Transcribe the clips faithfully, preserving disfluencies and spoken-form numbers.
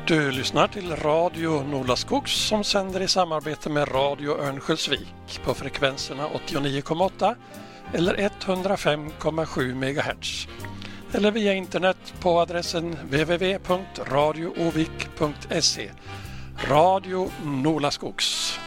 Du lyssnar till Radio Nolaskogs som sänder i samarbete med Radio Örnsköldsvik på frekvenserna åttionio komma åtta eller hundrafem komma sju megahertz. Eller via internet på adressen w w w punkt radio ovik punkt se. Radio Nolaskogs.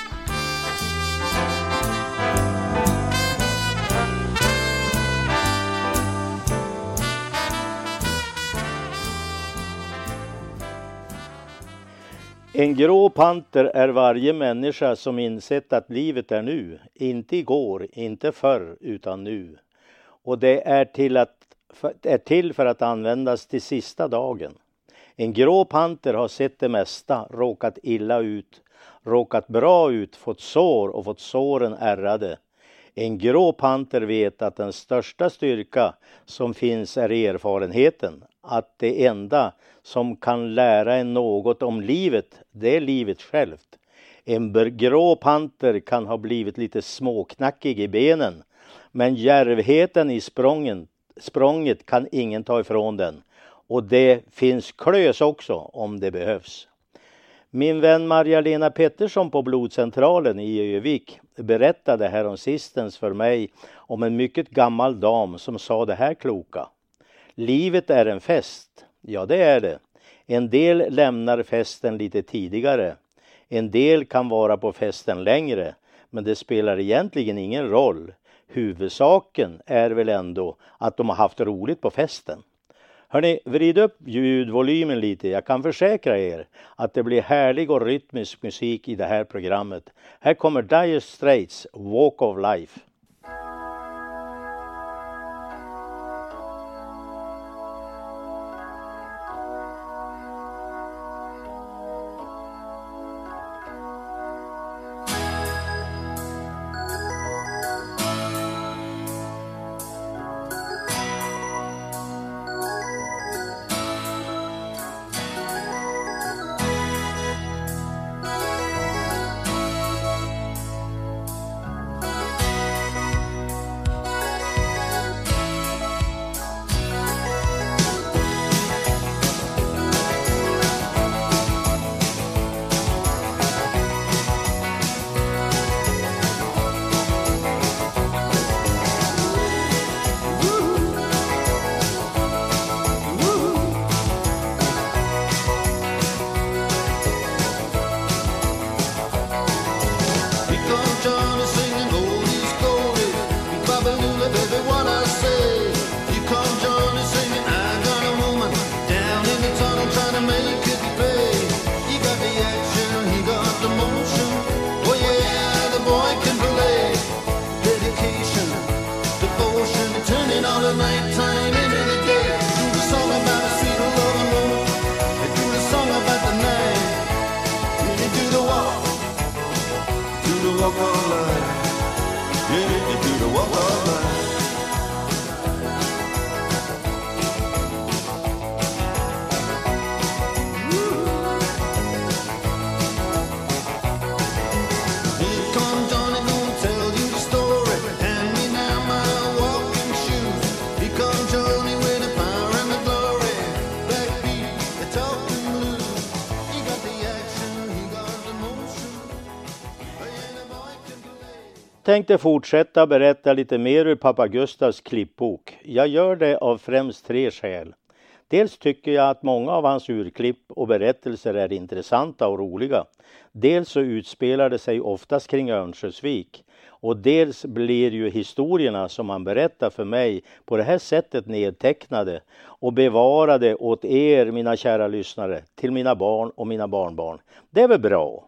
En grå panter är varje människa som insett att livet är nu, inte igår, inte förr, utan nu. Och det är till, att, är till för att användas till sista dagen. En grå panter har sett det mesta, råkat illa ut, råkat bra ut, fått sår och fått såren ärrade. En grå panter vet att den största styrka som finns är erfarenheten. Att det enda som kan lära en något om livet, det är livet självt. En grå panter kan ha blivit lite småknackig i benen. Men djärvheten i sprången, språnget kan ingen ta ifrån den. Och det finns klös också om det behövs. Min vän Maria-Lena Pettersson på blodcentralen i Övik berättade härom sistens för mig om en mycket gammal dam som sa det här kloka. Livet är en fest. Ja, det är det. En del lämnar festen lite tidigare. En del kan vara på festen längre. Men det spelar egentligen ingen roll. Huvudsaken är väl ändå att de har haft roligt på festen. Hörrni, vrid upp ljudvolymen lite. Jag kan försäkra er att det blir härlig och rytmisk musik i det här programmet. Här kommer Dire Straits Walk of Life. Tänkte fortsätta berätta lite mer ur pappa Gustavs klippbok. Jag gör det av främst tre skäl. Dels tycker jag att många av hans urklipp och berättelser är intressanta och roliga. Dels så utspelar det sig oftast kring Örnsköldsvik. Och dels blir ju historierna som han berättar för mig på det här sättet nedtecknade och bevarade åt er, mina kära lyssnare, till mina barn och mina barnbarn. Det är väl bra.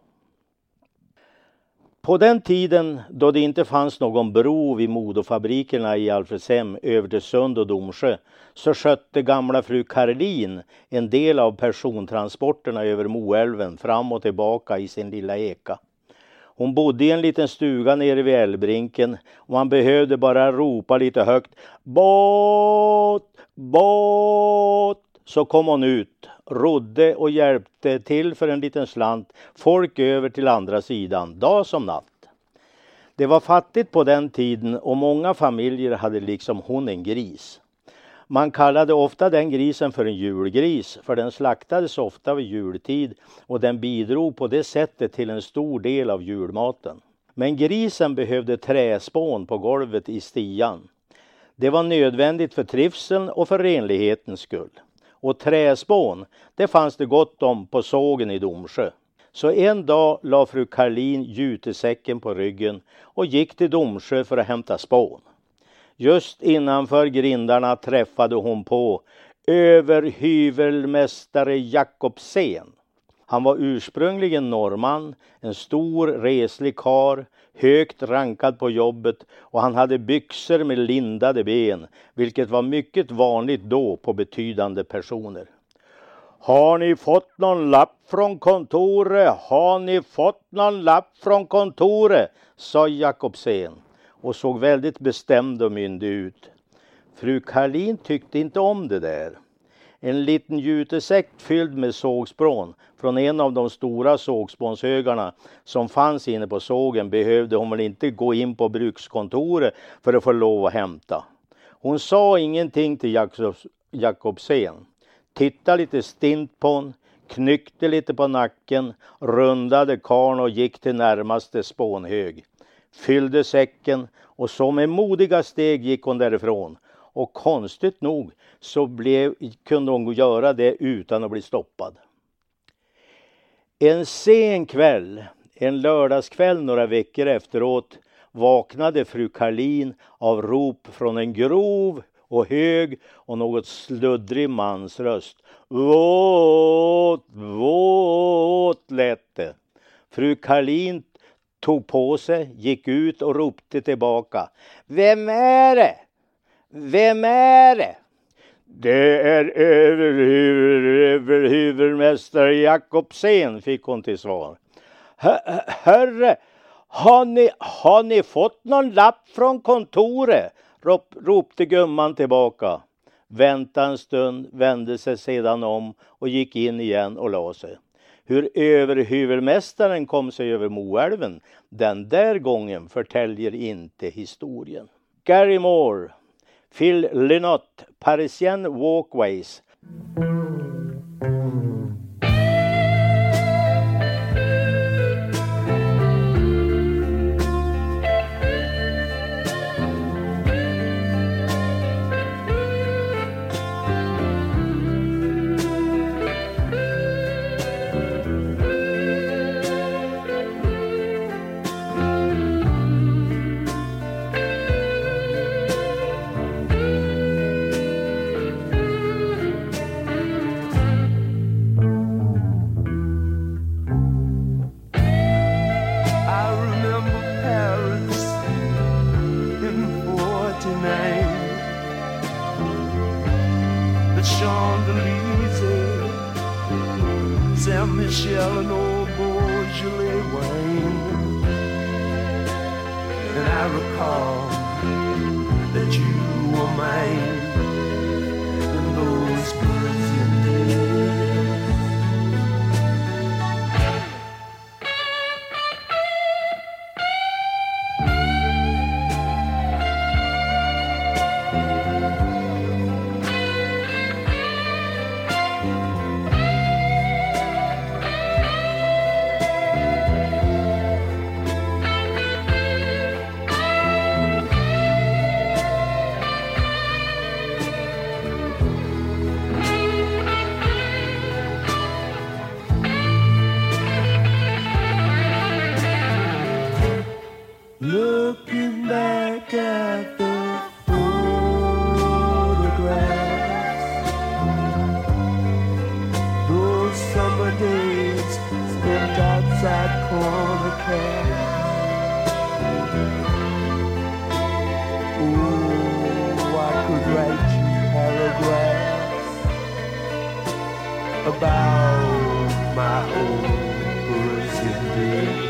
På den tiden då det inte fanns någon bro vid Modofabrikerna i Alfredshem, Översund och Domsjö så skötte gamla fru Karlin en del av persontransporterna över Moälven fram och tillbaka i sin lilla eka. Hon bodde i en liten stuga nere vid älvbrinken och man behövde bara ropa lite högt båt, båt, så kom hon ut, rodde och hjälpte till för en liten slant folk över till andra sidan, dag som natt. Det var fattigt på den tiden och många familjer hade liksom hon en gris. Man kallade ofta den grisen för en julgris, för den slaktades ofta vid jultid och den bidrog på det sättet till en stor del av julmaten. Men grisen behövde träspån på golvet i stian. Det var nödvändigt för trivseln och för renlighetens skull. Och träspån, det fanns det gott om på sågen i Domsjö. Så en dag la fru Karlin jutesäcken på ryggen och gick till Domsjö för att hämta spån. Just innanför grindarna träffade hon på överhyvelmästare Jakobsen. Han var ursprungligen norrman, en stor reslig karl, högt rankad på jobbet och han hade byxor med lindade ben, vilket var mycket vanligt då på betydande personer. Har ni fått någon lapp från kontoret? Har ni fått någon lapp från kontoret? Sa Jakobsen och såg väldigt bestämd och myndig ut. Fru Karlin tyckte inte om det där. En liten jutesäck fylld med sågspån från en av de stora sågspånshögarna som fanns inne på sågen behövde hon väl inte gå in på brukskontoret för att få lov att hämta. Hon sa ingenting till Jakobs- Jakobsen. Tittade lite stint på hon, knyckte lite på nacken, rundade karn och gick till närmaste spånhög. Fyllde säcken och så med modiga steg gick hon därifrån. Och konstigt nog så blev, kunde hon göra det utan att bli stoppad. En sen kväll, en lördagskväll några veckor efteråt, vaknade fru Karlin av rop från en grov och hög och något sluddrig mansröst. Våt, våt lät det. Fru Karlin tog på sig, gick ut och ropte tillbaka. Vem är det? Vem är det? Det är överhuvudmästare Jakobsen, fick hon till svar. Herre, har ni, har ni fått någon lapp från kontoret? Rop, ropte gumman tillbaka. Väntade en stund, vände sig sedan om och gick in igen och la sig. Hur överhuvudmästaren kom sig över Moälven den där gången förtäljer inte historien. Gary Moore, Phil Lynott, Parisian Walkways. Saint-Michel and old Beaujolais wine. And I recall that you were mine in those Parisian days. Looking back at the photographs, those summer days spent outside Corner Cafe. Oh, I could write you paragraphs about my old Parisian days.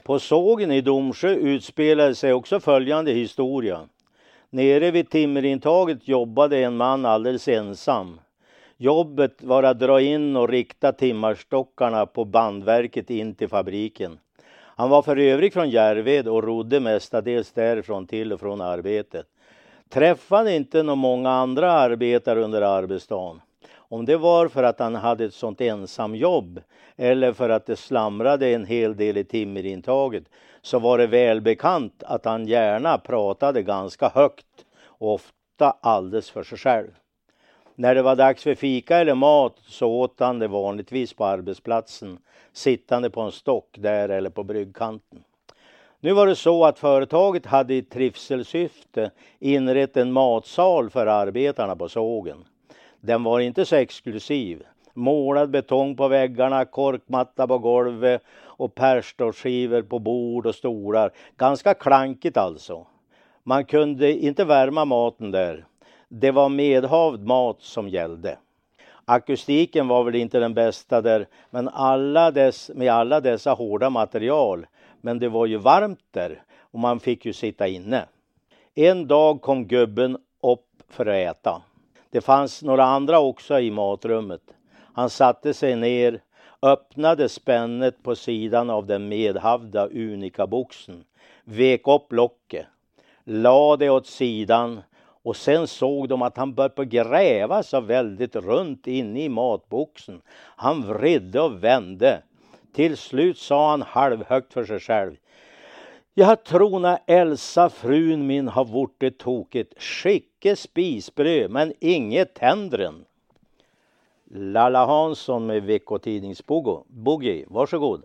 På sågen i Domsjö utspelade sig också följande historia. Nere vid timmerintaget jobbade en man alldeles ensam. Jobbet var att dra in och rikta timmarstockarna på bandverket in till fabriken. Han var för övrigt från Järved och rodde mestadels därifrån till och från arbetet. Träffade inte några många andra arbetare under arbetsdagen. Om det var för att han hade ett sånt ensam jobb eller för att det slamrade en hel del i timmerintaget, så var det välbekant att han gärna pratade ganska högt och ofta alldeles för sig själv. När det var dags för fika eller mat så åt han det vanligtvis på arbetsplatsen, sittande på en stock där eller på bryggkanten. Nu var det så att företaget hade i trivselsyfte inrett en matsal för arbetarna på sågen. Den var inte så exklusiv. Målad betong på väggarna, korkmatta på golvet och perstårskivor på bord och stolar. Ganska klankigt alltså. Man kunde inte värma maten där. Det var medhavd mat som gällde. Akustiken var väl inte den bästa där, men alla dess, med alla dessa hårda material. Men det var ju varmt där och man fick ju sitta inne. En dag kom gubben upp för att äta. Det fanns några andra också i matrummet. Han satte sig ner, öppnade spännet på sidan av den medhavda unikaboxen, vek upp locket, la det åt sidan och sen såg de att han började gräva så väldigt runt inne i matboxen. Han vridde och vände. Till slut sa han halvhögt för sig själv: jag tror när Elsa, frun min, har vort det tokigt. Skicke spisbröd, men inget tändren. Lalla Hansson med veckotidningsboogie. Varsågod.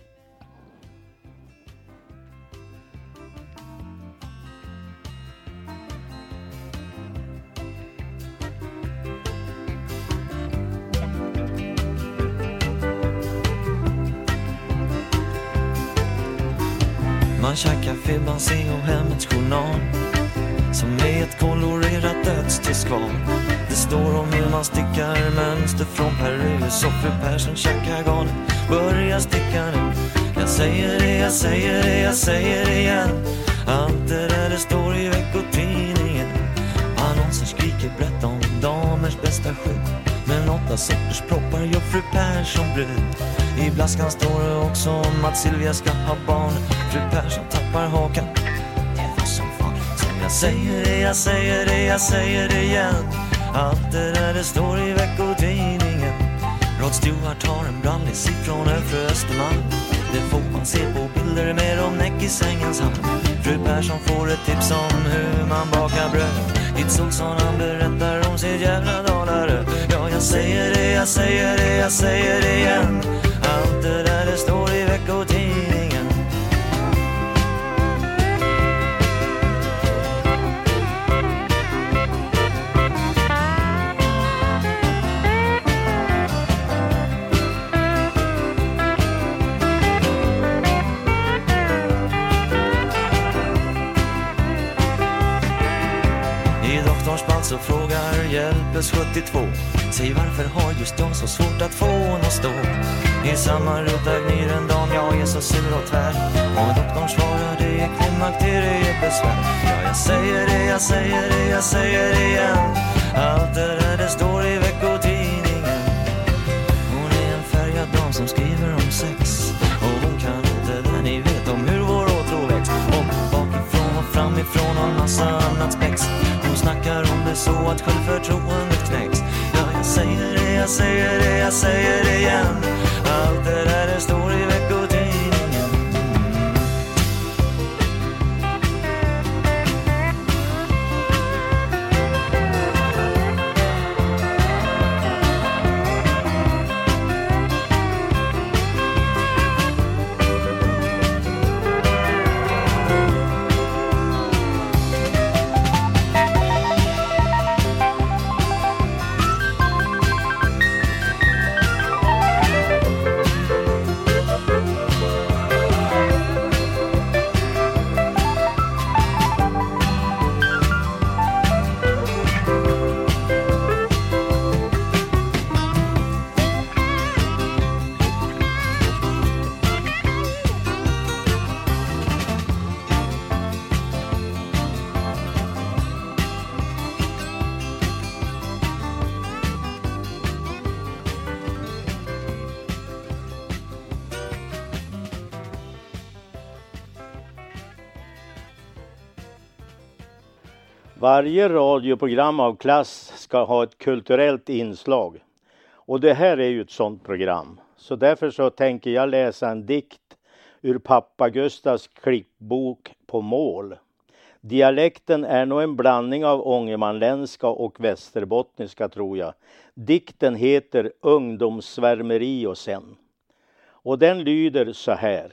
Man käkar Fibans och hemmets journal som är ett kolorerat dödstillskval. Det står om hur man stickar mönster från Peru. Så fru Persson käkar garnet, börjar sticka nu. Jag säger det, jag säger det, jag säger det igen. Allt det där det står i veckotidningen. Annonser skriker brett om damers bästa skydd. Men åtta sorters proppar gör fru Persson brud. I blaskan står det också om att Silvia ska ha barn. Fru Persson tappar hakan. Det var som fan. Så jag säger det, jag säger det, jag säger det igen. Allt det där det står i veckotidningen. Rod Stewart har en brallis ifrån Övre Östermalm. Det får man se på bilder med om näck i sängens hand. Fru Persson får ett tips om hur man bakar bröd. Hitz Olsson han berättar om sitt jävla Dalarö. Ja, jag säger det, jag säger det, jag säger det igen. Allt det där det står i veckotidningen. Så frågar Hjälpes sjuttiotvå. Säg varför har just jag så svårt att få någon stå. I samma ruta gnyr en dam, jag är så sur och tvär. Och doktorn svarar det är klimakteriebesvär. Ja, jag säger det, jag säger det, jag säger det igen. Allt det där det står i veckotidningen. Hon är en färgad dam som skriver om sex. Och hon kan inte det ni vet om hur vår åtrå växt. Och bakifrån och framifrån och en massa annat spex. Hon snackar om det så att självförtroendet knäcks. Ja, jag säger det, jag säger det, jag säger det igen. Allt det där det står i veckotidningen. Varje radioprogram av klass ska ha ett kulturellt inslag. Och det här är ju ett sånt program. Så därför så tänker jag läsa en dikt ur pappa Gustavs klippbok På mål. Dialekten är nog en blandning av ångermanländska och västerbottniska, tror jag. Dikten heter Ungdomssvärmeri och sen. Och den lyder så här.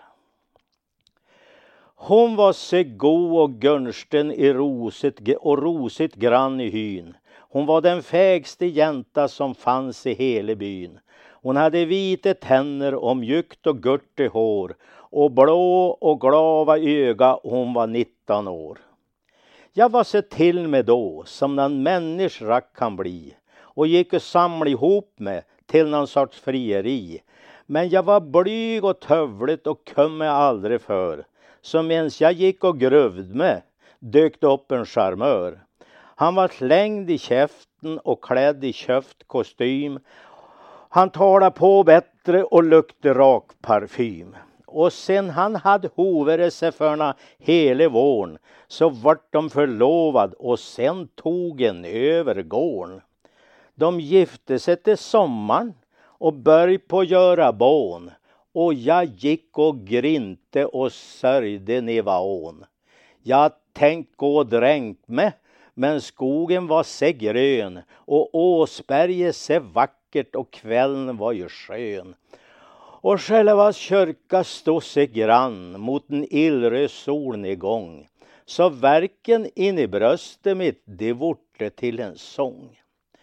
Hon var så god och görsten i roset och rosigt grann i hyn. Hon var den fägste jänta som fanns i hela byn. Hon hade vita tänder och mjukt och gurt i hår och blå och glava öga. Hon var nitton år. Jag var så till med då som någon människa kan bli och gick och samla ihop med till någon sorts frieri. Men jag var blyg och tövligt och kom mig aldrig för. Så mens jag gick och grövd med dök upp en charmör. Han var slängd i käften och klädd i köft kostym. Han talade på bättre och lukte rak parfym. Och sen han hade hovere sig förna hela våren så vart de förlovad och sen tog en över gården. De gifte sig till sommaren och började på göra bån. Och jag gick och grinte och sörjde nevaån. Jag tänkte gå och dränk med, men skogen var så grön och Åsberget så vackert och kvällen var ju skön. Och själva kyrka stod sig grann mot en illröd solnedgång. Så verken in i bröstet mitt det vorte till en sång.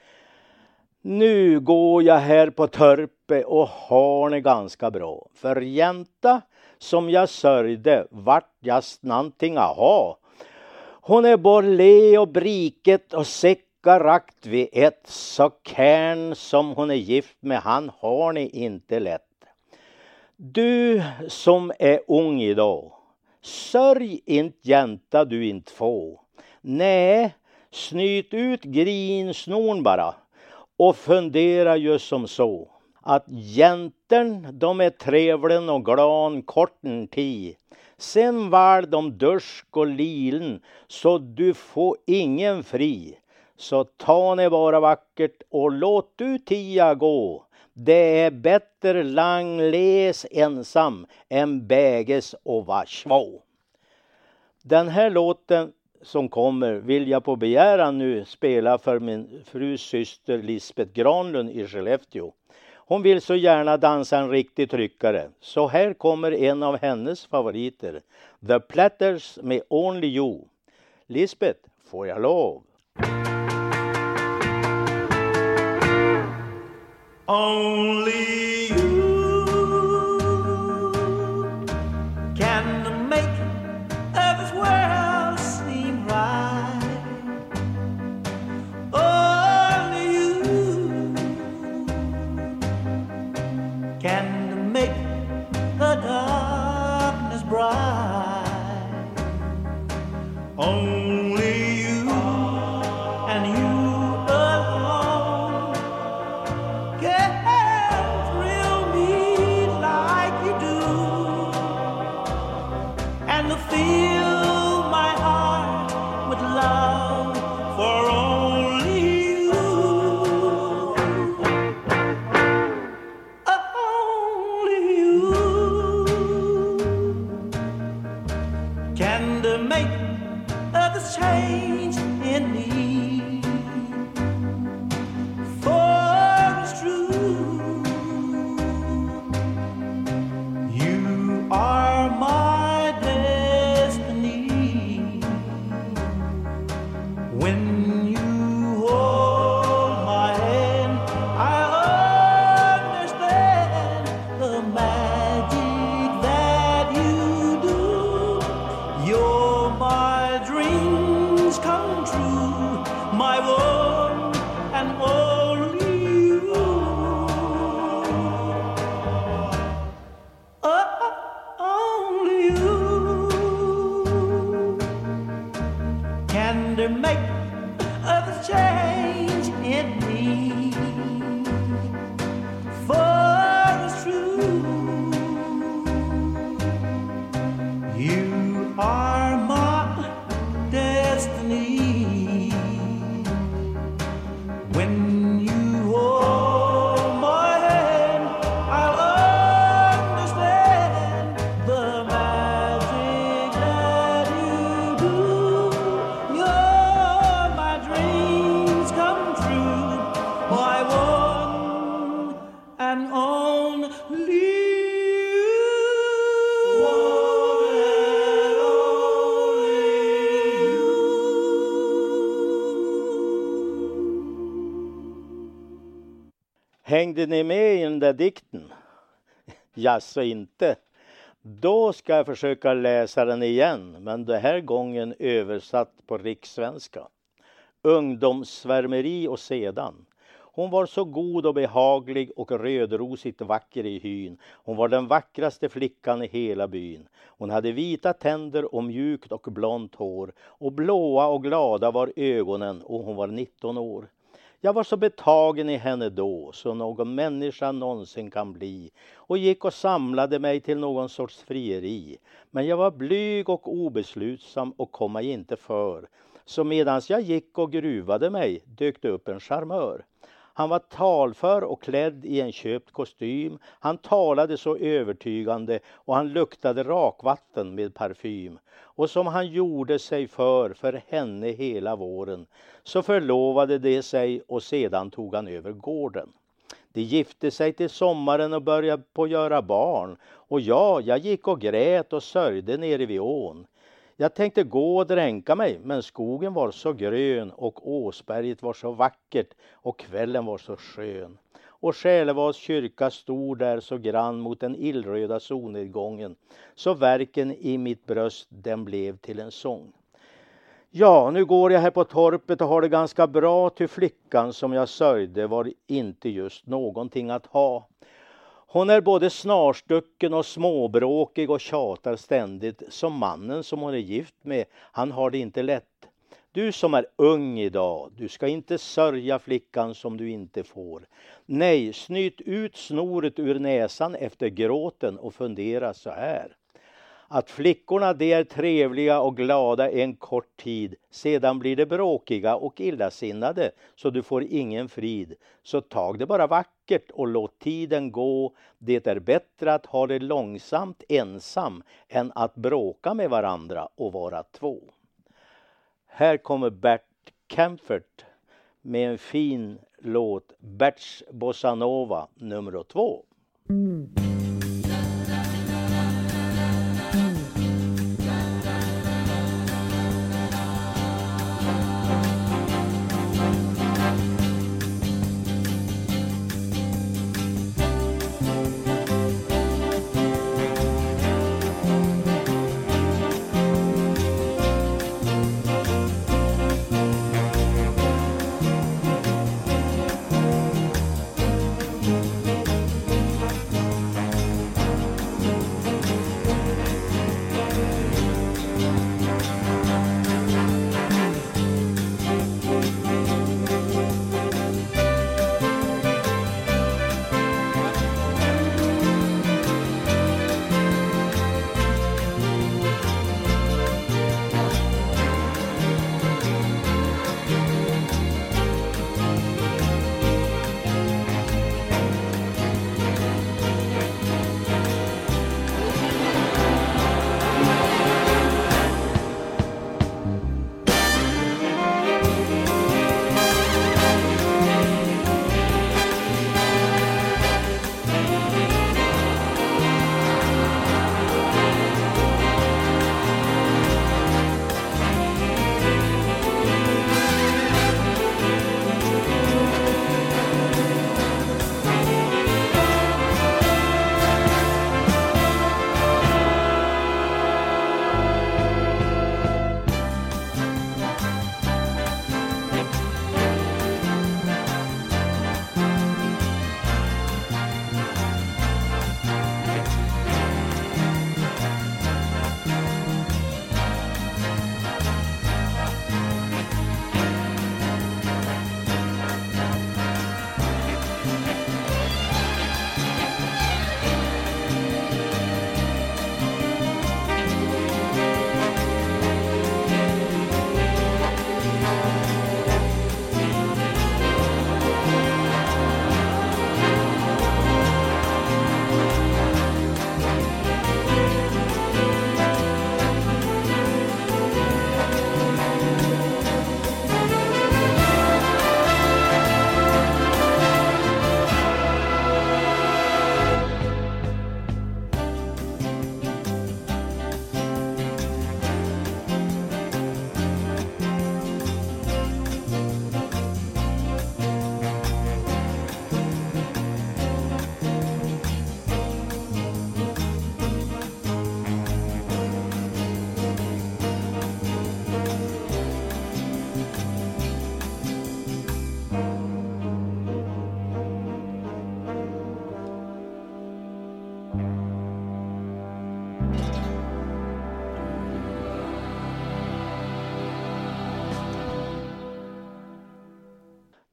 Nu går jag här på törpe och har det ganska bra. För jänta som jag sörjde vart just någonting att ha. Hon är borle och briket och säcka rakt vid ett. Så kärn som hon är gift med han har ni inte lätt. Du som är ung idag. Sörj inte jänta du inte får. Nej, snyt ut grinsnorn bara. Och fundera ju som så. Att jäntern de är trevlen och glan korten tid. Sen var de dörsk och lilen så du får ingen fri. Så ta ni bara vackert och låt du tia gå. Det är bättre lang les ensam än bäges och var svå. Den här låten som kommer vill jag på begäran nu spela för min frus syster Lisbeth Granlund i Skellefteå. Hon vill så gärna dansa en riktig tryckare. Så här kommer en av hennes favoriter. The Platters med Only You. Lisbeth, får jag lov? Only you can make this world seem right. Only you can make the darkness bright. Only you and you alone can thrill me like you do, and to fill my heart with love for only you. Hängde ni med i den där dikten? Jaså inte. Då ska jag försöka läsa den igen, men det här gången översatt på rikssvenska. Ungdomssvärmeri och sedan. Hon var så god och behaglig och rödrosigt vacker i hyn. Hon var den vackraste flickan i hela byn. Hon hade vita tänder och mjukt och blont hår. Och blåa och glada var ögonen, och hon var nitton år. Jag var så betagen i henne då, så någon människa någonsin kan bli, och gick och samlade mig till någon sorts frieri. Men jag var blyg och obeslutsam och kom mig inte för. Så medans jag gick och gruvade mig dök det upp en charmör. Han var talför och klädd i en köpt kostym. Han talade så övertygande och han luktade rakvatten med parfym. Och som han gjorde sig för för henne hela våren, så förlovade det sig och sedan tog han över gården. De gifte sig till sommaren och började på göra barn. Och ja, jag gick och grät och sörjde nere vid ån. Jag tänkte gå och dränka mig, men skogen var så grön och Åsberget var så vackert och kvällen var så skön. Och Själevas kyrka stod där så grann mot den illröda solnedgången, så verken i mitt bröst den blev till en sång. Ja, nu går jag här på torpet och har det ganska bra, till flickan som jag sörjde var inte just någonting att ha. Hon är både snarstucken och småbråkig och tjatar ständigt, som mannen som hon är gift med, han har det inte lätt. Du som är ung idag, du ska inte sörja flickan som du inte får. Nej, snyt ut snoret ur näsan efter gråten och fundera så här. Att flickorna de är trevliga och glada en kort tid, sedan blir det bråkiga och illasinnade, så du får ingen frid. Så tag det bara vackert och låt tiden gå. Det är bättre att ha det långsamt ensam än att bråka med varandra och vara två. Här kommer Bert Kaempfert med en fin låt, Berts Bossa Nova nummer två.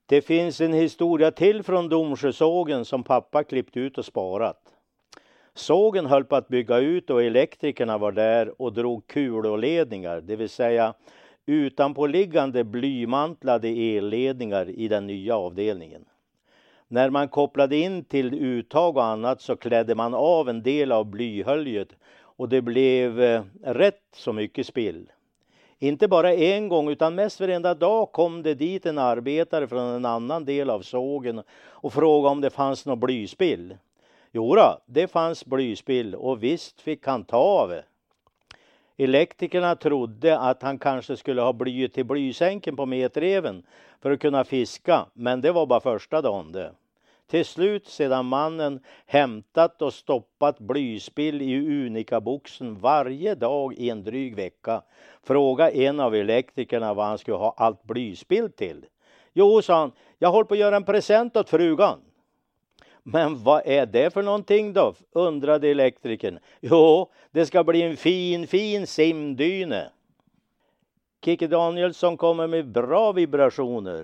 Det finns en historia till från Domsjösågen som pappa klippt ut och sparat. Sågen höll på att bygga ut och elektrikerna var där och drog kuloledningar, det vill säga utanpåliggande blymantlade elledningar i den nya avdelningen. När man kopplade in till uttag och annat så klädde man av en del av blyhöljet och det blev eh, rätt så mycket spill. Inte bara en gång utan mest varenda dag kom det dit en arbetare från en annan del av sågen och frågade om det fanns något blyspill. Jo då, det fanns blyspill och visst fick han ta av det. Elektrikerna trodde att han kanske skulle ha blyet till blysänken på metreven för att kunna fiska, men det var bara första dagen det. Till slut, sedan mannen hämtat och stoppat blyspill i Unica-boxen varje dag i en dryg vecka, fråga en av elektrikerna vad han skulle ha allt blyspill till. Jo, sa han, jag håller på att göra en present åt frugan. Men vad är det för någonting då? Undrade elektrikern. Jo, det ska bli en fin, fin simdyne. Kikki Danielsson kommer med bra vibrationer.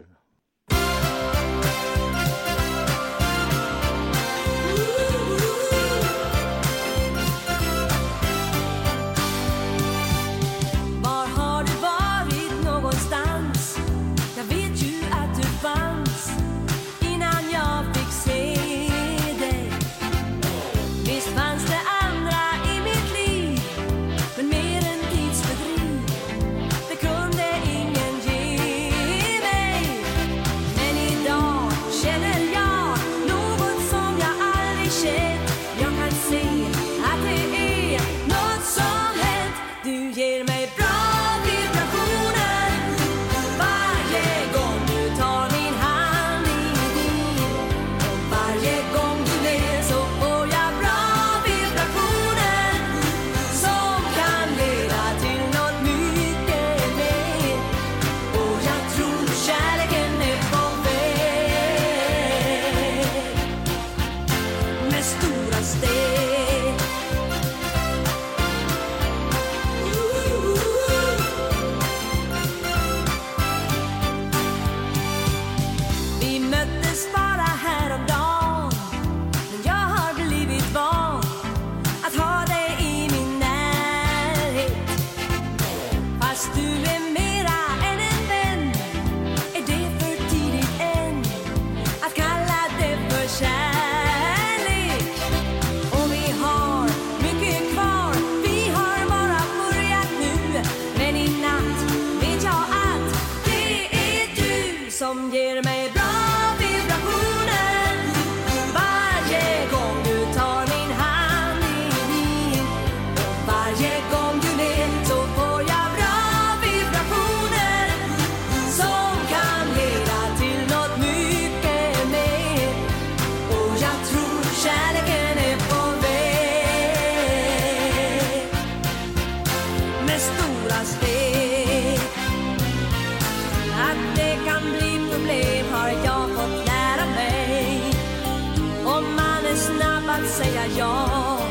Säga ja.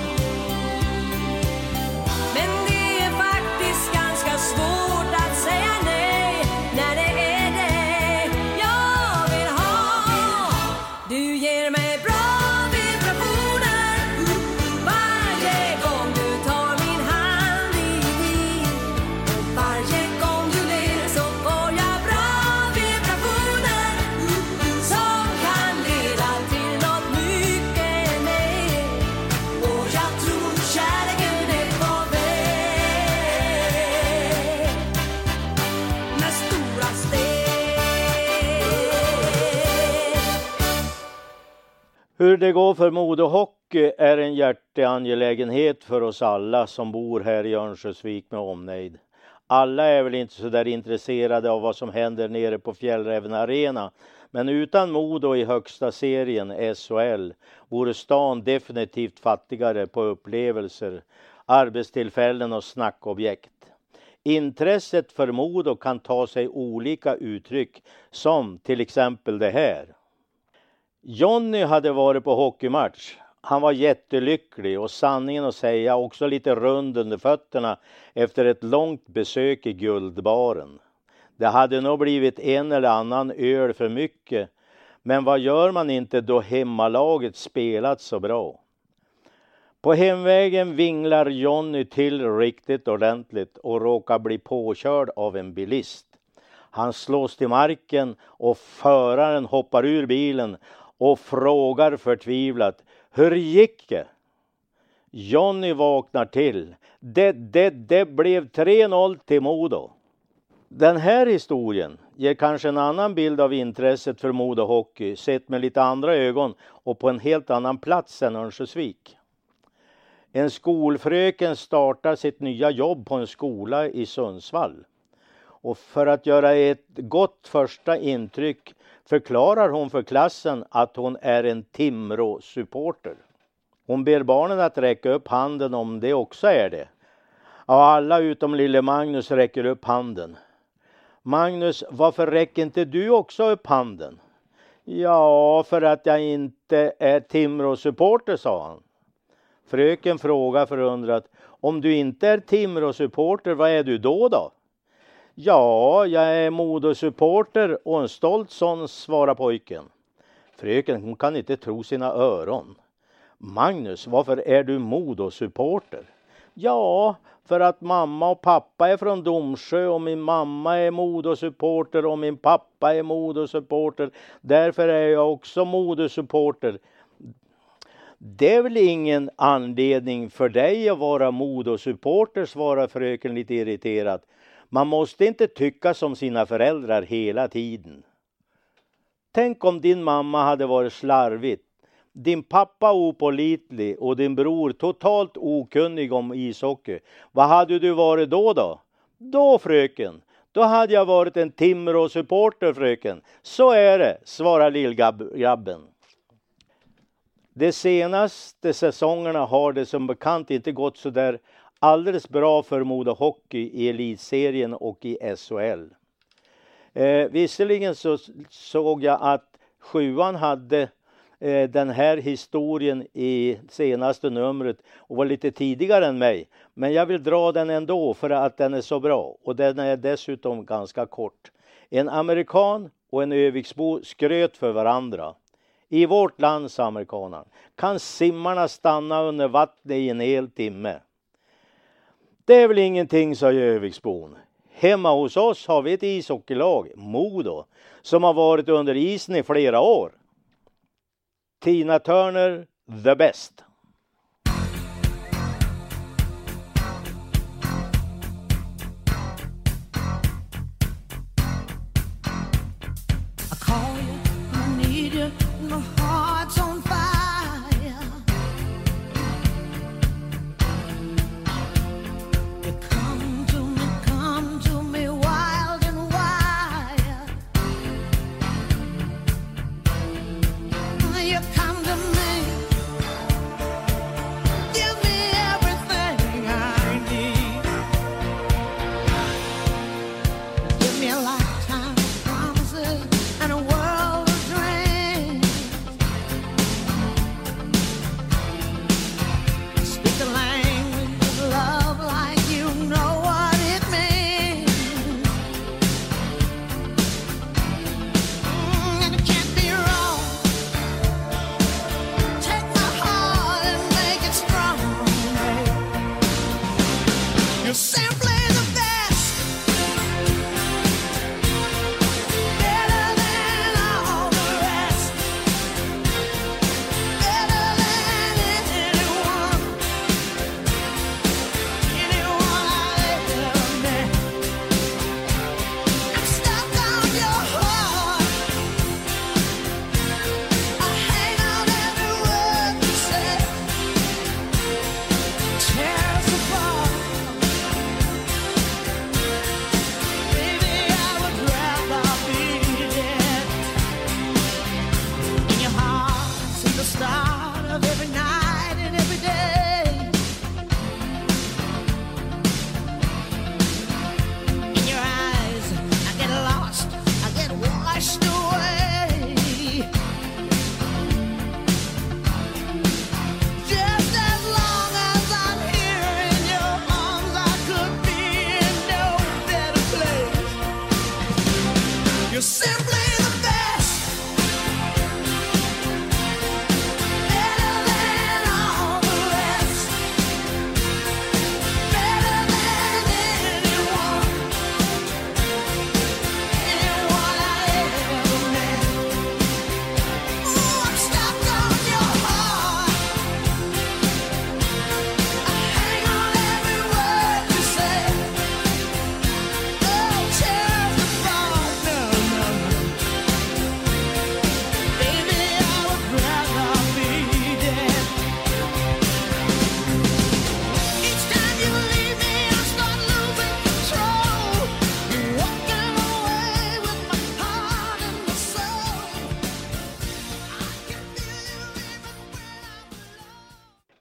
Men det är faktiskt ganska svårt att säga nej när det är det jag vill ha. Du ger mig bra vibrationer varje gång du tar min hand i din. Och varje gång du ler så får jag bra vibrationer som kan leda till något mycket mer. Och jag tror kärleken är på väg med stora steg. Hur det går för Modohockey är en hjärteangelägenhet för oss alla som bor här i Örnsköldsvik med omnejd. Alla är väl inte så där intresserade av vad som händer nere på Fjällräven Arena. Men utan Modo i högsta serien S H L vore stan definitivt fattigare på upplevelser, arbetstillfällen och snackobjekt. Intresset för Modo kan ta sig olika uttryck som till exempel det här. Johnny hade varit på hockeymatch. Han var jättelycklig och sanningen att säga också lite rund under fötterna efter ett långt besök i Guldbaren. Det hade nog blivit en eller annan öl för mycket. Men vad gör man inte då hemmalaget spelat så bra? På hemvägen vinglar Johnny till riktigt ordentligt och råkar bli påkörd av en bilist. Han slås till marken och föraren hoppar ur bilen och frågar förtvivlat: hur gick det? Johnny vaknar till. Det, det, det blev tre noll till Modo. Den här historien ger kanske en annan bild av intresset för Modohockey sett med lite andra ögon och på en helt annan plats än Örnsköldsvik. En skolfröken startar sitt nya jobb på en skola i Sundsvall. Och för att göra ett gott första intryck förklarar hon för klassen att hon är en Timrå-supporter. Hon ber barnen att räcka upp handen om det också är det. Och alla utom lille Magnus räcker upp handen. Magnus, varför räcker inte du också upp handen? Ja, för att jag inte är Timrå-supporter, sa han. Fröken frågar förundrat: om du inte är Timrå-supporter, vad är du då då? Ja, jag är Modo-supporter och en stolt sån, svarar pojken. Fröken, hon kan inte tro sina öron. Magnus, varför är du Modo-supporter? Ja, för att mamma och pappa är från Domsjö och min mamma är Modo-supporter och min pappa är Modo-supporter. Därför är jag också Modo-supporter. Det är väl ingen anledning för dig att vara Modo-supporter, svarar fröken lite irriterat. Man måste inte tycka som sina föräldrar hela tiden. Tänk om din mamma hade varit slarvigt, din pappa opålitlig och din bror totalt okunnig om ishockey. Vad hade du varit då då? Då, fröken, då hade jag varit en Timrå-supporter, fröken. Så är det, svarar lillgrabben. De senaste säsongerna har det som bekant inte gått så där alldeles bra för Modohockey i elitserien och i S H L. Eh, visserligen så såg jag att sjuan hade eh, den här historien i senaste numret och var lite tidigare än mig. Men jag vill dra den ändå för att den är så bra och den är dessutom ganska kort. En amerikan och en Öviksbo skröt för varandra. I vårt land, sa amerikanen, kan simmarna stanna under vattnet i en hel timme. Det är väl ingenting, sa Öviksbon. Hemma hos oss har vi ett ishockeylag, Modo, som har varit under isen i flera år. Tina Turner, the best.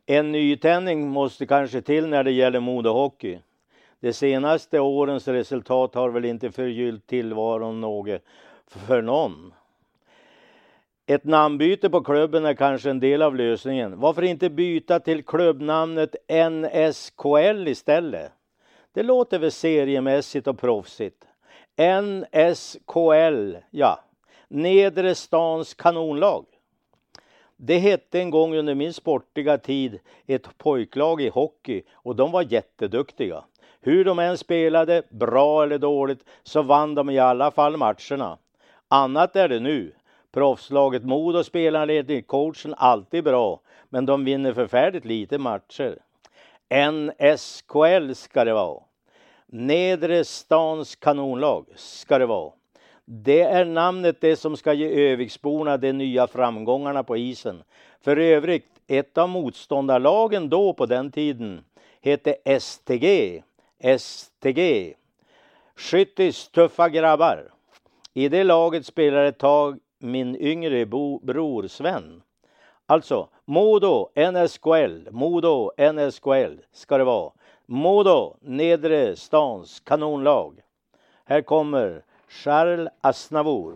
En nytändning måste kanske till när det gäller modehockey. De senaste årens resultat har väl inte förgyllt tillvaron något för någon. Ett namnbyte på klubben är kanske en del av lösningen. Varför inte byta till klubbnamnet N S K L istället? Det låter väl seriemässigt och proffsigt. N S K L, ja. Nedre stans kanonlag. Det hette en gång under min sportiga tid ett pojklag i hockey och de var jätteduktiga. Hur de än spelade, bra eller dåligt, så vann de i alla fall matcherna. Annat är det nu. Proffslaget Modo spelar enligt coachen alltid bra, men de vinner förfärligt lite matcher. N S K L ska det vara. Nedre stans kanonlag ska det vara. Det är namnet det som ska ge Öviksborna de nya framgångarna på isen. För övrigt, ett av motståndarlagen då på den tiden hette S T G. S T G. Skyttis tuffa grabbar. I det laget spelar ett tag min yngre bo- bror Sven. Alltså, Modo N S K L, Modo N S K L ska det vara. Modo, nedre stans kanonlag. Här kommer Charles Aznavour.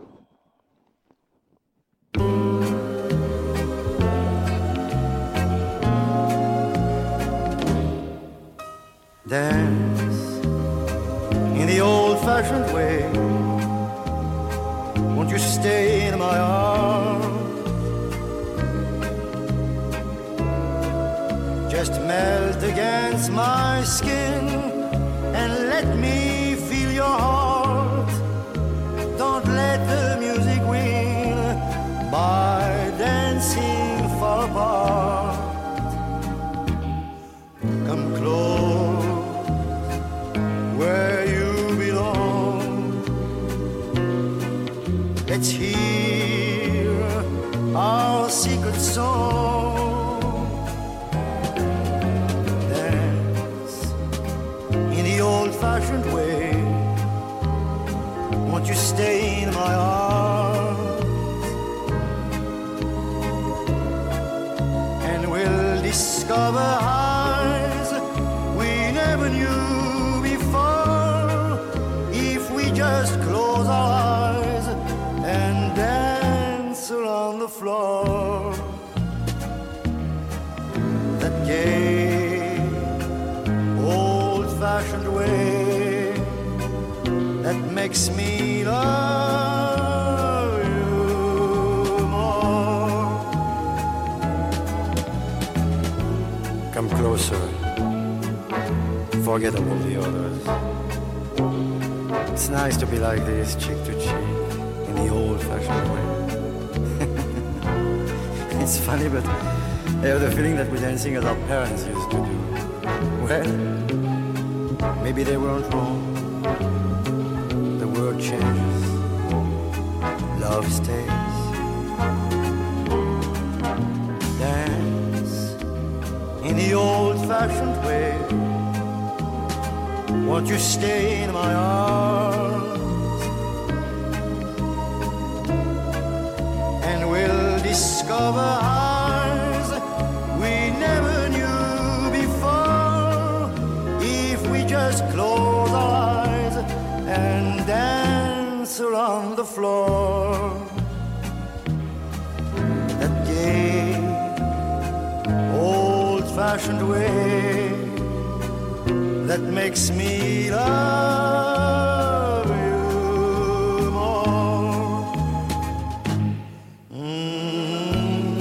Dance in the old-fashioned way. Won't you stay in my arms? Just melt against my skin and let me feel your heart. Don't let the music win by dancing far apart. Come close where you belong. Let's hear our secret song. Dance in the old-fashioned way. Won't you stay in my arms? And we'll discover highs we never knew before, if we just close our eyes and dance around the floor. That gay, old-fashioned way that makes me love you more. Come closer, forget about the others. It's nice to be like this, cheek to cheek, in the old-fashioned way. It's funny, but I have the feeling that we're dancing as our parents used to do. Well, maybe they weren't wrong. The world changes, love stays. Dance in the old-fashioned way. Won't you stay in my arms? And we'll discover highs we never knew before, if we just close our eyes and dance around the floor. That gay, old-fashioned way that makes me love you more. Mm.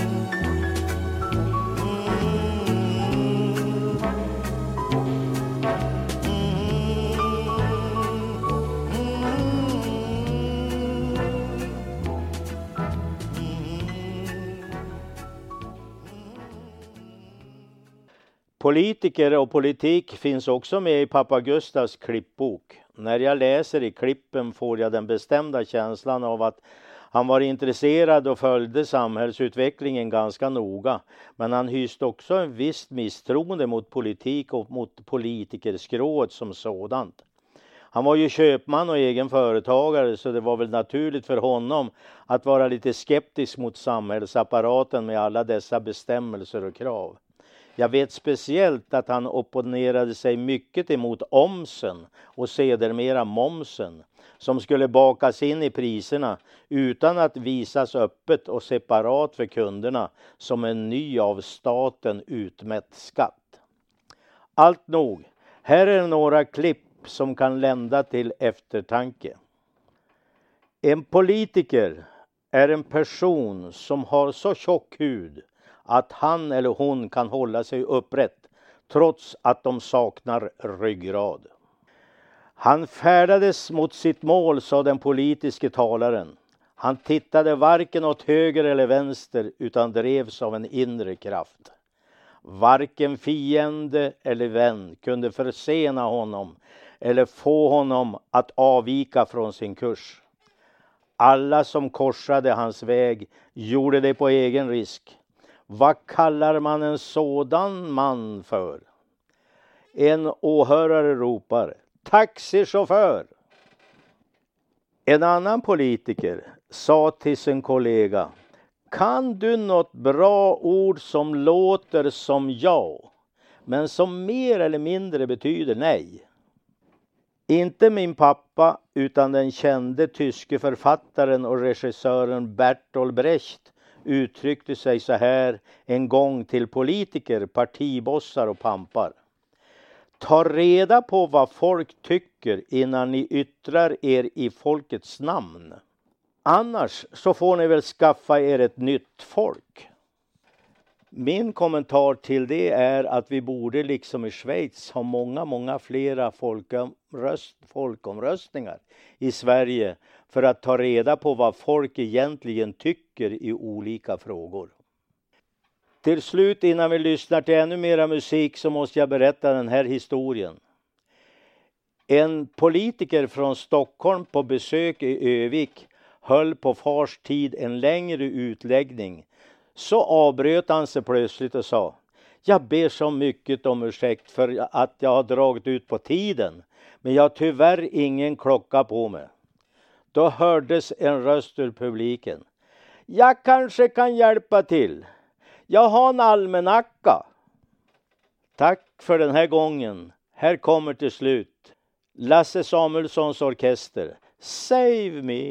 Politiker och politik finns också med i pappa Gustavs klippbok. När jag läser i klippen får jag den bestämda känslan av att han var intresserad och följde samhällsutvecklingen ganska noga. Men han hyste också en viss misstroende mot politik och mot politikerskrået som sådant. Han var ju köpman och egen företagare, så det var väl naturligt för honom att vara lite skeptisk mot samhällsapparaten med alla dessa bestämmelser och krav. Jag vet speciellt att han opponerade sig mycket emot omsen och sedermera momsen som skulle bakas in i priserna utan att visas öppet och separat för kunderna som en ny av staten utmätt skatt. Allt nog, här är några klipp som kan lända till eftertanke. En politiker är en person som har så tjock hud att han eller hon kan hålla sig upprätt trots att de saknar ryggrad. Han färdades mot sitt mål, sa den politiske talaren. Han tittade varken åt höger eller vänster utan drevs av en inre kraft. Varken fiende eller vän kunde försena honom eller få honom att avvika från sin kurs. Alla som korsade hans väg gjorde det på egen risk. Vad kallar man en sådan man för? En åhörare ropar: taxichaufför! En annan politiker sa till sin kollega: kan du något bra ord som låter som ja, men som mer eller mindre betyder nej? Inte min pappa utan den kände tyske författaren och regissören Bertolt Brecht uttryckte sig så här en gång till politiker, partibossar och pampar. Ta reda på vad folk tycker innan ni yttrar er i folkets namn. Annars så får ni väl skaffa er ett nytt folk. Min kommentar till det är att vi borde liksom i Schweiz ha många, många flera folkomröst, folkomröstningar i Sverige för att ta reda på vad folk egentligen tycker i olika frågor. Till slut, innan vi lyssnar till ännu mera musik, så måste jag berätta den här historien. En politiker från Stockholm på besök i Övik höll på fars tid en längre utläggning. Så avbröt han sig plötsligt och sa: jag ber så mycket om ursäkt för att jag har dragit ut på tiden, men jag har tyvärr ingen klocka på mig. Då hördes en röst ur publiken: jag kanske kan hjälpa till. Jag har en almanacka. Tack för den här gången. Här kommer till slut Lasse Samuelssons orkester. Save me.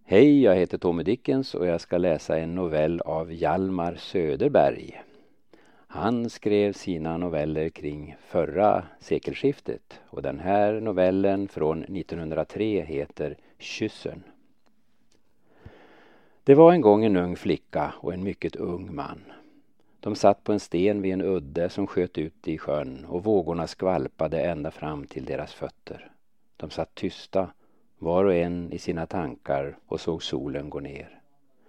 Hej, jag heter Tommy Dickens och jag ska läsa en novell av Hjalmar Söderberg. Han skrev sina noveller kring förra sekelskiftet och den här novellen från nittonhundratre heter Kyssen. Det var en gång en ung flicka och en mycket ung man. De satt på en sten vid en udde som sköt ut i sjön och vågorna skvalpade ända fram till deras fötter. De satt tysta, var och en i sina tankar och såg solen gå ner.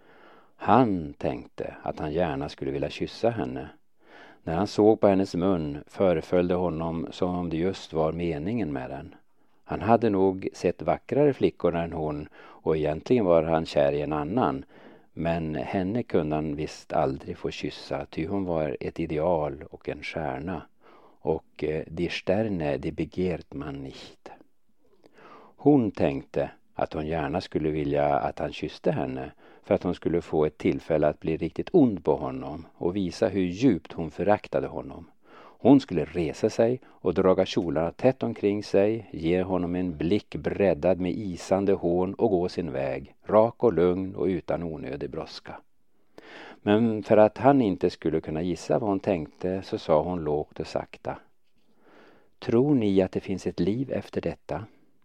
Han tänkte att han gärna skulle vilja kyssa henne. När han såg på hennes mun föreföll det honom som om det just var meningen med den. Han hade nog sett vackrare flickor än hon och egentligen var han kär i en annan. Men henne kunde han visst aldrig få kyssa, ty hon var ett ideal och en stjärna. Och eh, die Sterne, die begehrt man nicht. Hon tänkte att hon gärna skulle vilja att han kysste henne för att hon skulle få ett tillfälle att bli riktigt ond på honom och visa hur djupt hon föraktade honom. Hon skulle resa sig och draga kjolarna tätt omkring sig, ge honom en blick breddad med isande hån och gå sin väg, rak och lugn och utan onödig brådska. Men för att han inte skulle kunna gissa vad hon tänkte så sa hon lågt och sakta: Tror ni att det finns ett liv efter detta?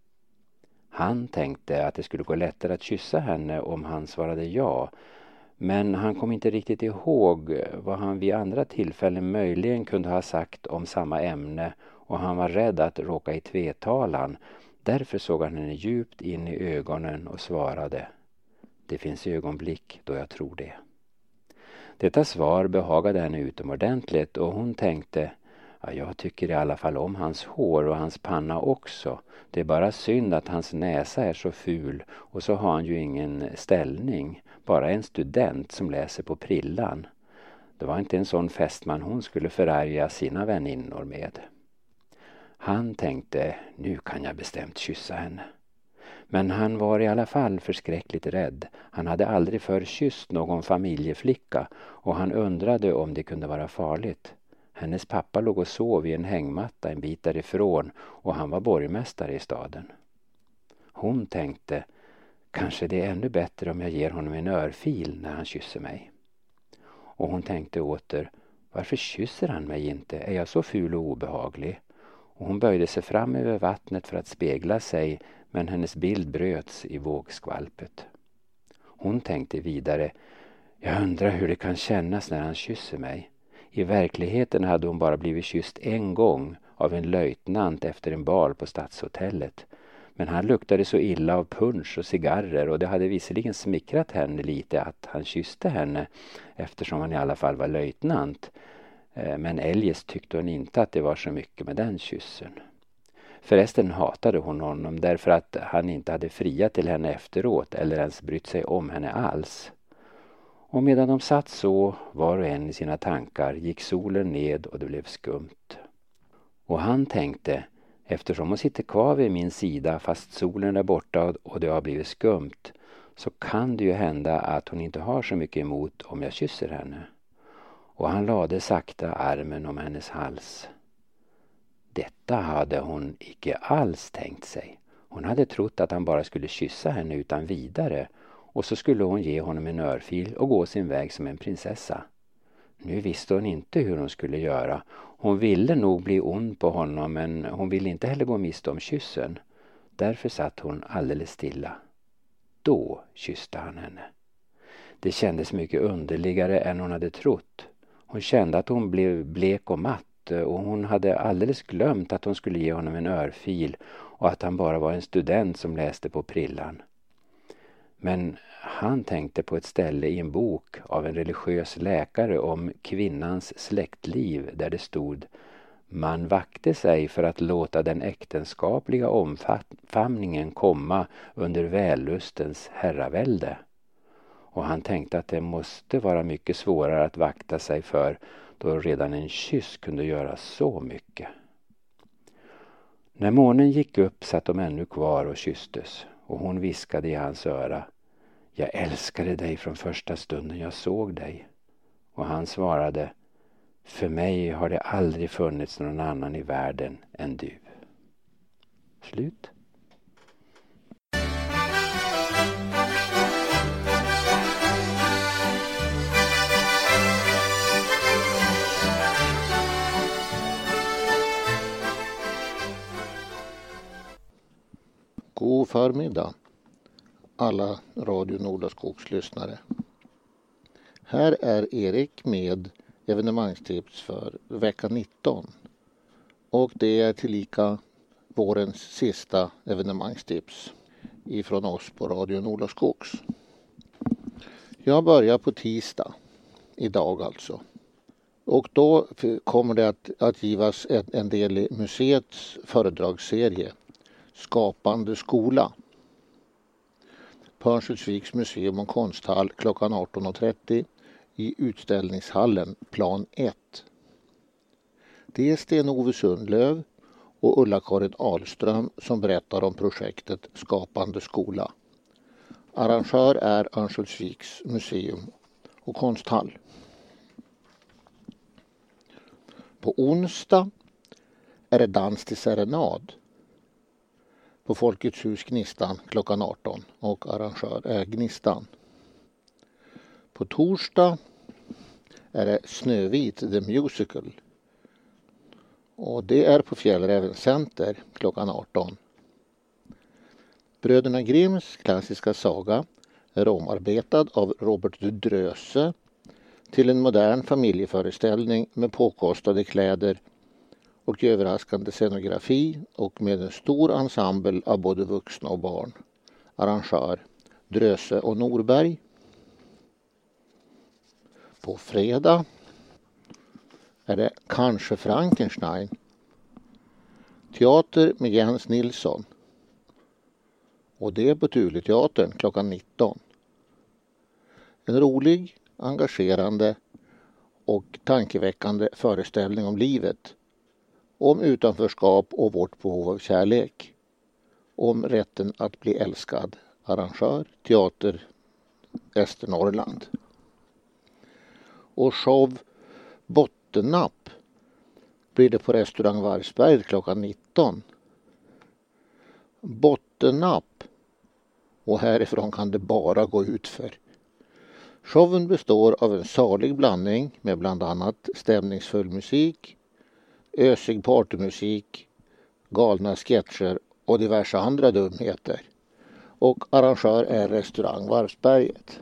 Han tänkte att det skulle gå lättare att kyssa henne om han svarade ja. Men han kom inte riktigt ihåg vad han vid andra tillfällen möjligen kunde ha sagt om samma ämne och han var rädd att råka i tvetalan. Därför såg han henne djupt in i ögonen och svarade: Det finns ögonblick då jag tror det. Detta svar behagade henne utomordentligt och hon tänkte: Ja, jag tycker i alla fall om hans hår och hans panna också. Det är bara synd att hans näsa är så ful och så har han ju ingen ställning. Bara en student som läser på prillan. Det var inte en sån fästman hon skulle förarga sina väninnor med. Han tänkte, nu kan jag bestämt kyssa henne. Men han var i alla fall förskräckligt rädd. Han hade aldrig förr kysst någon familjeflicka och han undrade om det kunde vara farligt. Hennes pappa låg och sov i en hängmatta en bit därifrån och han var borgmästare i staden. Hon tänkte, kanske det är ännu bättre om jag ger honom en örfil när han kysser mig. Och hon tänkte åter, varför kysser han mig inte? Är jag så ful och obehaglig? Och hon böjde sig fram över vattnet för att spegla sig, men hennes bild bröts i vågskvalpet. Hon tänkte vidare, jag undrar hur det kan kännas när han kysser mig. I verkligheten hade hon bara blivit kysst en gång av en löjtnant efter en bal på stadshotellet. Men han luktade så illa av punsch och cigarrer och det hade visserligen smickrat henne lite att han kysste henne eftersom han i alla fall var löjtnant. Men eljest tyckte hon inte att det var så mycket med den kyssen. Förresten hatade hon honom därför att han inte hade friat till henne efteråt eller ens brytt sig om henne alls. Och medan de satt så, var och en i sina tankar, gick solen ned och det blev skumt. Och han tänkte, eftersom hon sitter kvar vid min sida fast solen är borta och det har blivit skumt, så kan det ju hända att hon inte har så mycket emot om jag kysser henne. Och han lade sakta armen om hennes hals. Detta hade hon icke alls tänkt sig. Hon hade trott att han bara skulle kyssa henne utan vidare och så skulle hon ge honom en örfil och gå sin väg som en prinsessa. Nu visste hon inte hur hon skulle göra. Hon ville nog bli ond på honom men hon ville inte heller gå miste om kyssen. Därför satt hon alldeles stilla. Då kysste han henne. Det kändes mycket underligare än hon hade trott. Hon kände att hon blev blek och matt och hon hade alldeles glömt att hon skulle ge honom en örfil och att han bara var en student som läste på prillan. Men han tänkte på ett ställe i en bok av en religiös läkare om kvinnans släktliv där det stod: man vakte sig för att låta den äktenskapliga omfamningen komma under vällustens herravälde. Och han tänkte att det måste vara mycket svårare att vakta sig för då redan en kyss kunde göra så mycket. När månen gick upp satt de ännu kvar och kysstes och hon viskade i hans öra: jag älskade dig från första stunden jag såg dig. Och han svarade: för mig har det aldrig funnits någon annan i världen än du. Slut. God förmiddag alla Radio Nolaskogs lyssnare. Här är Erik med evenemangstips för vecka nitton. Och det är tillika vårens sista evenemangstips ifrån oss på Radio Nolaskogs. Jag börjar på tisdag, idag alltså. Och då kommer det att, att givas en, en del i museets föredragsserie Skapande skola. På Örnsköldsviks museum och konsthall klockan arton och trettio i utställningshallen plan ett. Det är Sten-Ove Sundlöv och Ulla-Karin Ahlström som berättar om projektet Skapande skola. Arrangör är Örnsköldsviks museum och konsthall. På onsdag är det dans till serenad på Folkets hus Gnistan klockan arton och arrangör är Gnistan. På torsdag är det Snövit the Musical och det är på Fjällräven Center klockan arton. Bröderna Grimms klassiska saga är omarbetad av Robert Dröse till en modern familjeföreställning med påkostade kläder och överraskande scenografi och med en stor ensemble av både vuxna och barn. Arrangör Dröse och Norberg. På fredag är det Kanske Frankenstein. Teater med Jens Nilsson. Och det är på Tuleteatern klockan nitton. En rolig, engagerande och tankeväckande föreställning om livet. Om utanförskap och vårt behov av kärlek. Om rätten att bli älskad. Arrangör, teater, Västernorrland. Och show Bottennapp blir det på restaurang Vargsberg klockan nitton. Bottennapp. Och härifrån kan det bara gå ut för. Showen består av en salig blandning med bland annat stämningsfull musik, ösig partymusik, galna sketcher och diverse andra dumheter. Och arrangör är restaurang Vargsberget.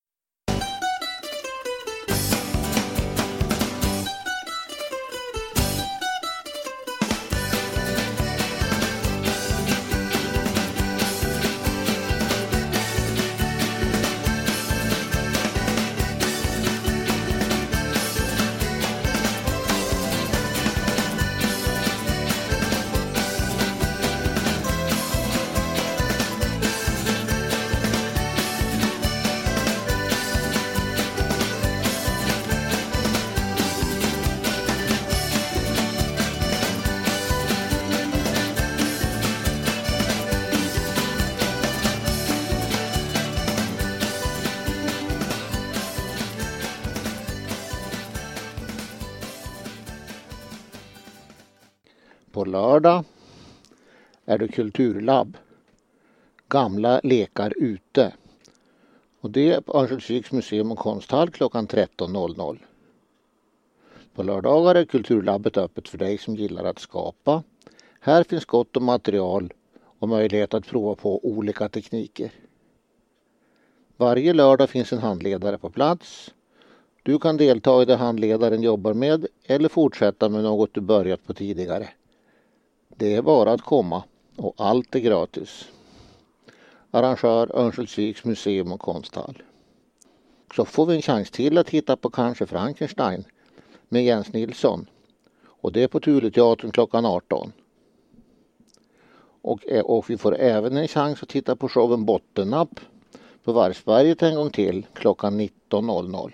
På lördag är det kulturlabb. Gamla lekar ute. Och det är på Örnsköldsviks museum och konsthall klockan tretton noll noll. På lördagar är kulturlabbet öppet för dig som gillar att skapa. Här finns gott om material och möjlighet att prova på olika tekniker. Varje lördag finns en handledare på plats. Du kan delta i det handledaren jobbar med eller fortsätta med något du börjat på tidigare. Det är bara att komma och allt är gratis. Arrangör Örnsköldsviks museum och konsthall. Så får vi en chans till att hitta på Kanske Frankenstein med Jens Nilsson. Och det är på Tuleteatern klockan arton. Och, och vi får även en chans att titta på showen Bottennapp på Vargsberget en gång till klockan nitton noll noll.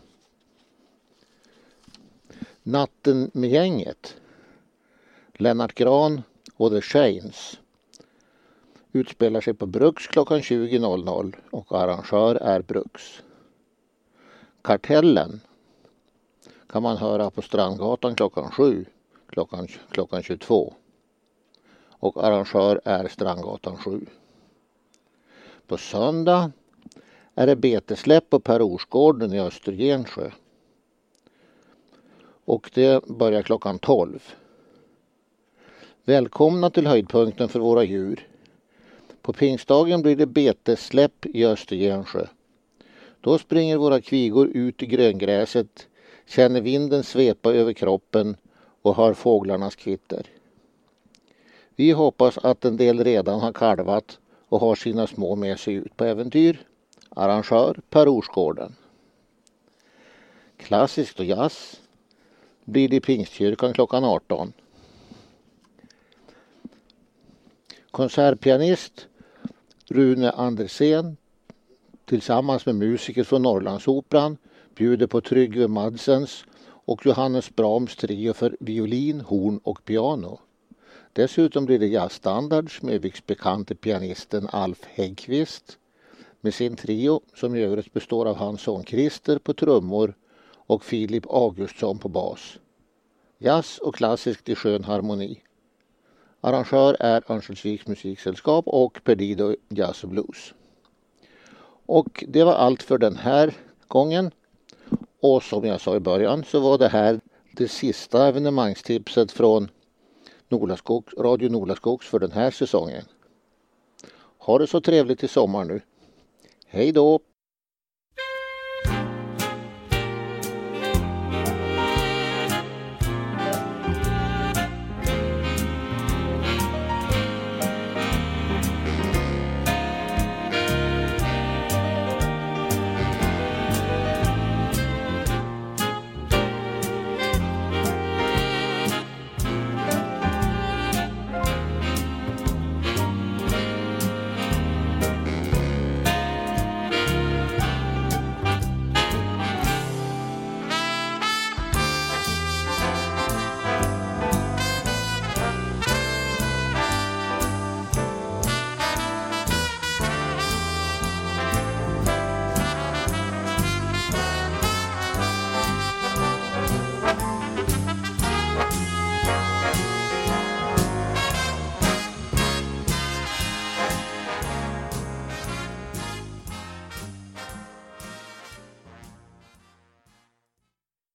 Natten med gänget. Lennart Gran och The Shanes utspelar sig på Bruks klockan tjugo noll noll och arrangör är Bruks. Kartellen kan man höra på Strandgatan klockan sju, klockan, klockan tjugotvå och arrangör är Strandgatan sju. På söndag är det betesläpp på Per Orsgården i Östergensjö och det börjar klockan tolv. Välkomna till höjdpunkten för våra djur. På pingstdagen blir det betessläpp i Östergärnsjö. Då springer våra kvigor ut i gröngräset, känner vinden svepa över kroppen och hör fåglarnas kvitter. Vi hoppas att en del redan har kalvat och har sina små med sig ut på äventyr. Arrangör Per Orsgården. Klassiskt och jazz blir det i Pingstkyrkan klockan arton. Konsertpianist Rune Andersen tillsammans med musiker från Norrlandsoperan bjuder på Tryggve Madsens och Johannes Brahms trio för violin, horn och piano. Dessutom blir det jazzstandard med viksbekante pianisten Alf Häggqvist med sin trio som i övrigt består av hans son Christer på trummor och Filip Augustsson på bas. Jazz och klassiskt i skön harmoni. Arrangör är Örnsköldsviks musiksällskap och Perdido Jazz och Blues. Och det var allt för den här gången. Och som jag sa i början så var det här det sista evenemangstipset från Nolaskogs, Radio Nolaskogs för den här säsongen. Ha det så trevligt i sommar nu. Hej då!